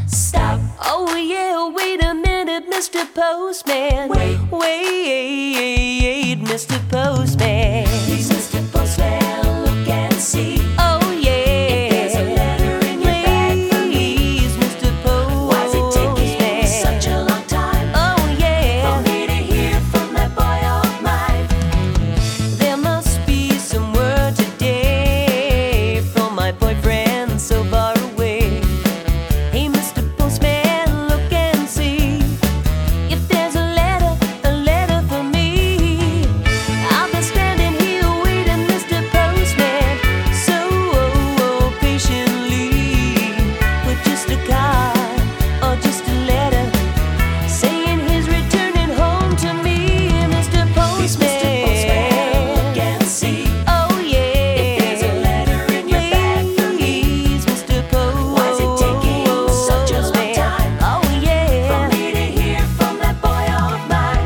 stop. Oh yeah, wait a minute, Mr. Postman. Wait, Mr. Postman. Please, Mr. Postman, look and see. Oh yeah, if there's a letter in your bag for me. please, Mr. Postman. Why is it taking such a long time Oh yeah, for me to hear from that boy of mine? there must be some word today from my boyfriend so far away. Hey, Mr. Postman, look and see if there's a letter for me. I've been standing here waiting, Mr. Postman, so patiently, with just a card or just a letter saying he's returning home to me, Mr. Please, Mr. Postman, look Postman. and see Oh yeah, if there's a letter in your bag for me. please, Mr. Postman. Why is it taking such a long time Oh yeah, for me to hear from that boy of mine?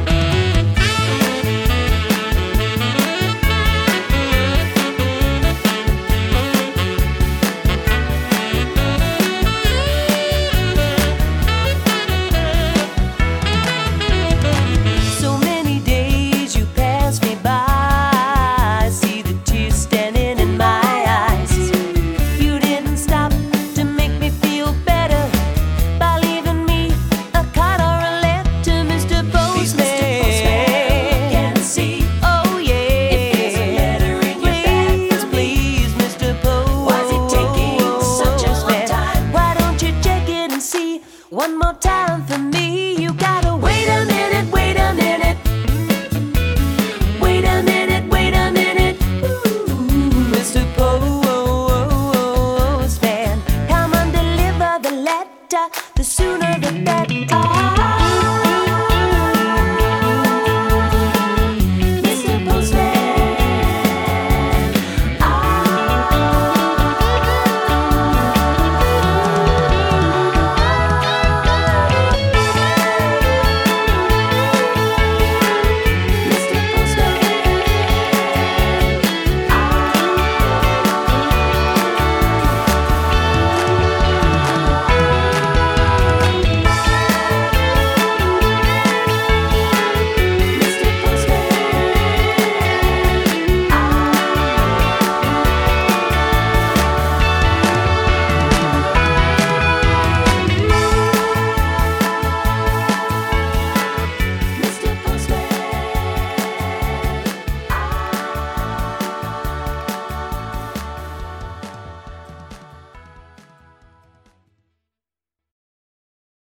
so many days you pass me by. I see the tears standing in my eyes. You didn't stop to make me feel better by leaving me a card or a letter, Mr. Please, Mr. Postman, look Postman. and see Oh yeah, if there's a letter in your bag for me. please, Mr. Postman. Why is it taking such a long time? Why don't you check it and see one more time for me? You gotta wait a minute, wait a minute. Wait a minute, wait a minute. Ooh, Mr. Postman, come and deliver the letter. The sooner the better.